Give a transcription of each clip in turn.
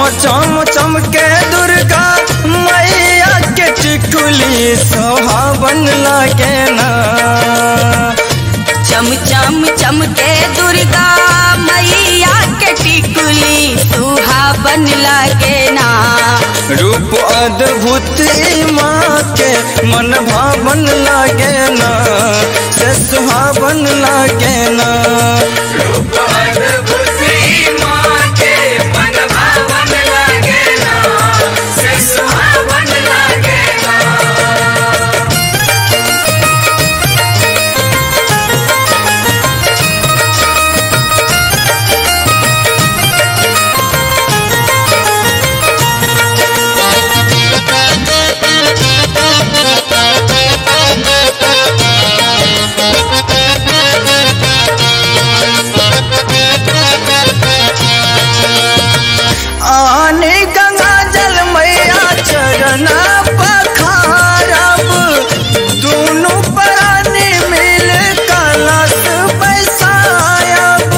चम चमके दुर्गा मैया के टिकुली सोहावन लागे ना। चम चम चमके दुर्गा मैया के टिकुली सुहावन लागे ना। रूप अद्भुत माँ के मन भावन लागे ना, से सुहावन लागे ना। रूप अद्भुत माँ के मन भावन लागे ना, से सुहावन लागे ना। आने गंगा जल मैया चरण पखारब, दोनों प्राणी मिल कलश बैसायब।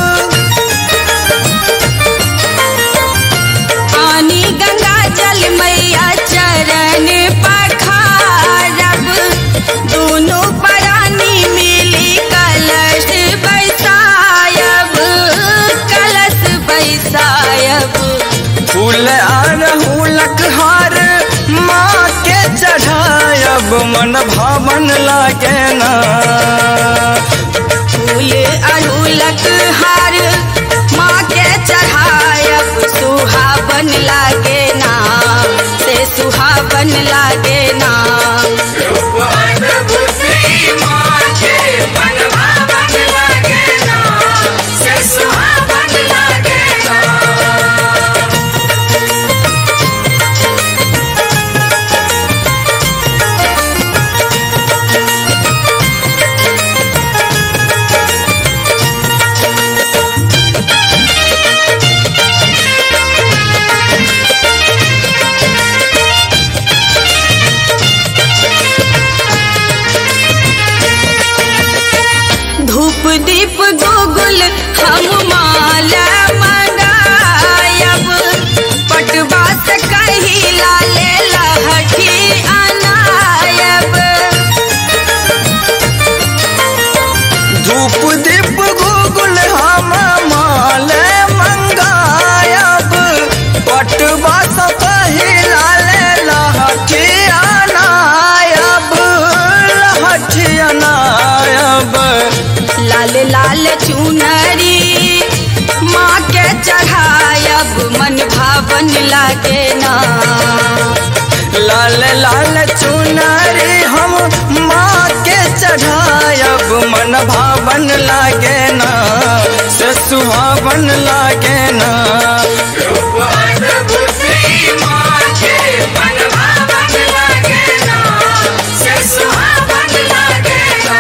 पानी गंगा जल मैया चरण पखारब, दोनों प्राणी मिली कलश बैसायब, कलश बैसायब। फूल अड़हुलक हार माँ के चढ़ायब, मन भावन लागे ना। फूल अड़हुलक हार माँ के चढ़ायब, सुहावन लागे ना, से सुहावन लागे ना। रूप अद्भुत माँ के मन भावन लागे ना, से सुहावन लागे ना। धूप दीप गोगुल हम माला मंगायब, पटवा से कही लाले लहठी अनायब। धूप दीप गूगल हम माल मंगायब, पटवा सब लाले लहठी अनायब, लहठी अनायब। लाल लाल चुनरी माँ के चढ़ायब, मन भावन लागे ना। लाल लाल चुनरी हम माँ के चढ़ायब, मन भावन लागे ना, से सुहावन लागे ना। रूप अद्भुत माँ के मन भावन लागे ना, से सुहावन लागे ना।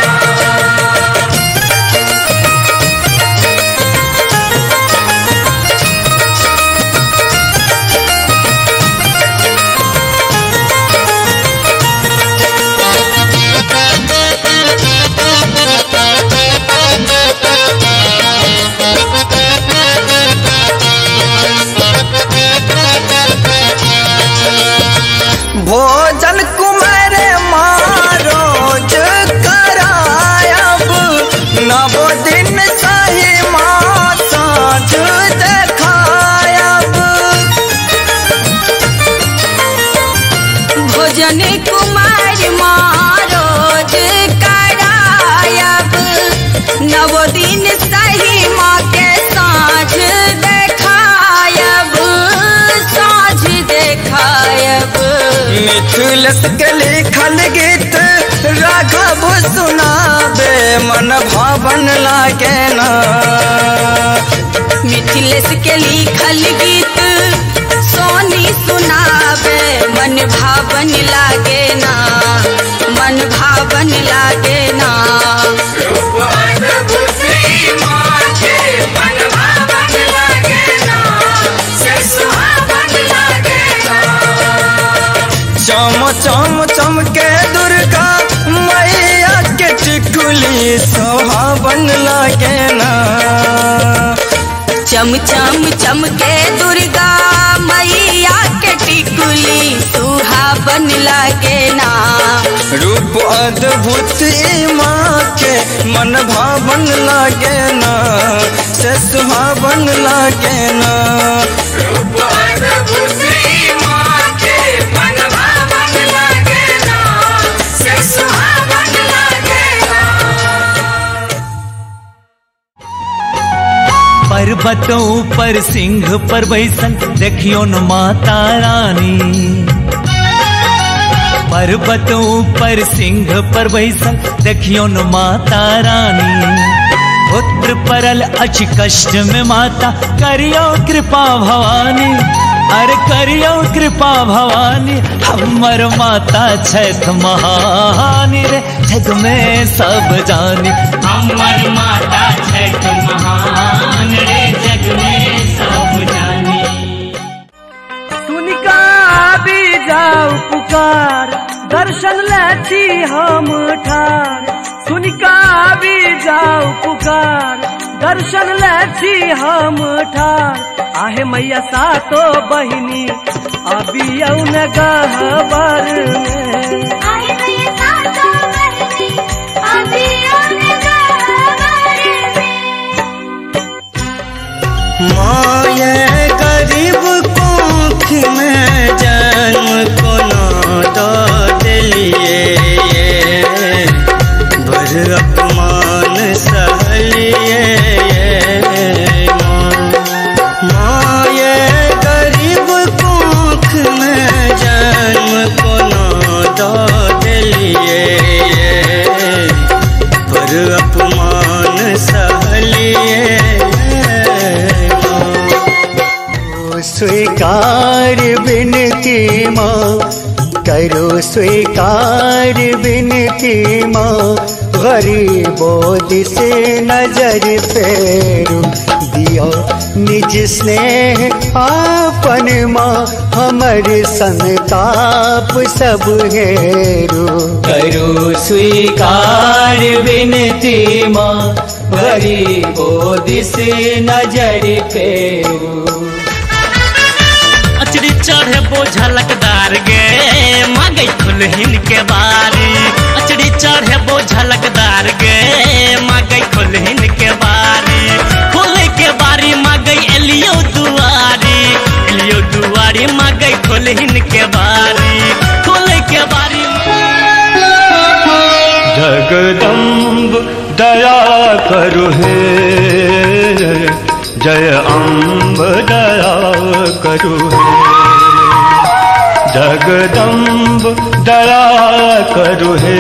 भोजन कुमार माँ रोज करायब, नवो दिन सही माँ साँझ देखायब। भोजन कुमार माँ रोज करायब, नवो दिन सही माँ के साँझ देखायब, साँझ देखायब। मिथिलेश के लिखल गीत राघव सुनाबे, मन भावन लागे ना। मिथिलेश के लिखल गीत सोनी सुनावे, मन भावन लागे ना, मन भावन लागे ना। रूप अद्भुत माँ के मन भावन लागे ना, से सुहावन लागे ना। चम चम चमके दुर्गा मैया के टिकुली सोहावन लागे ना। चम चम चमके दुर्गा मैया सुहावन लागे ना। रूप अद्भुत माँ के मन भावन लागे ना, से सुहावन लागे ना। रूप अद्भुत माँ के मन भावन लागे ना, से सुहावन लागे ना। पर्वतों पर सिंह पर बैसल देखियो न माता रानी। पर्वतों पर सिंह पर बैसल देखियो न माता रानी। पुत्र परल अच कष्ट में माता करियो कृपा भवानी। अरे करियो कृपा भवानी हमर माता छैथ महानी रे जग में सब जानी। हमर माता छैथ महान रे जग में सब जानी। सुनिका भी जाऊ पुकार दर्शन लाची हम ठार। सुनिका भी जाऊ पुकार दर्शन लाची हम ठार। आहे मैया सातो बहिनी अभी औन गहबर में। आहे मैया सातो बहिनी अभी औन गहबर में। माँ ये गरीब कोख में जन्म को ना दो दिलिए, बर अपमान सहलिए। माँ ये गरीब कोख में जन्म को ना दो दिलिए, पर अपमान सहलिए। स्वीकार विनती माँ करो स्वीकार विनती माँ। गरीबों से नजर फेरो दियो निज स्नेह आपन माँ। हमर संताप सब हेरो करो स्वीकार विनती माँ। गरीबों से नजर फेरो। अचड़ी चढ़े बोझा लकदार गे मांगे खुलहिन के बारी। अचड़ी चढ़े बोझा लकदार गे मांगे खुलहिन के बारी। खोले के बारी मांगे एलियो दुआरी। एलियो दुआरी मांगे खुलहिन के बारी। खोले के बारी। जगदम्ब दया करु हे, जय अम्ब दया करु हे। जगदम्ब दया करु हे,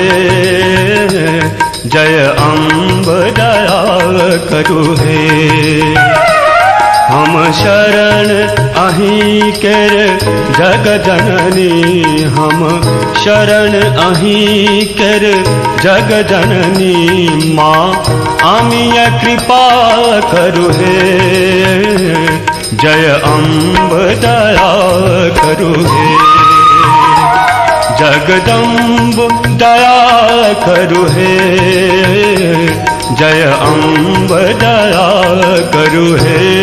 जय अम्ब दया करु हे। हम शरण अहीं केर जग जननी। हम शरण अहीं केर जग जननी। माँ आमिया कृपा करु हे, जय अम्ब दया करु हे। जगदम्ब दया करु हे, जय अम्ब दया करु हे।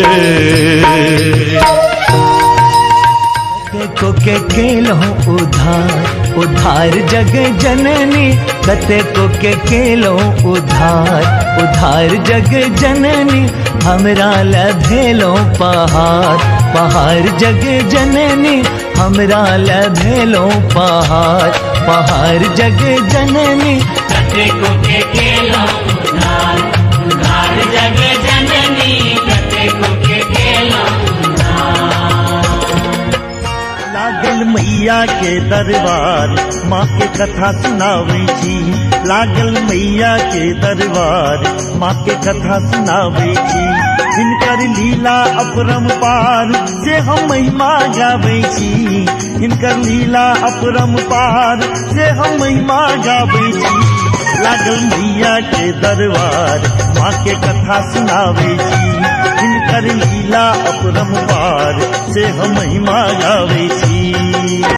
को के खेलो उधार उधार जग जननी। कते को के खेलो उधार उधार जग जननी। हमरा लभेलो पहाड़ पहाड़ जग जननी। हमरा लभेलो पहाड़ पहाड़ जग जननी। कते को के खेलो उधार उधार जग जननी। कते को के खेलो लागल मैया के दरबार माँ के कथा सुनावे छी। लागल मैया के दरबार माँ के कथा सुनावे छी। हिनकर लीला अपरंपार से हम महिमा गावे छी। हिनकर लीला अपरंपार से हम महिमा गावे छी। लागल मैया के दरबार माँ के कथा सुनावे छी। हिनकर लीला अपरंपार से हम महिमा गावे छी।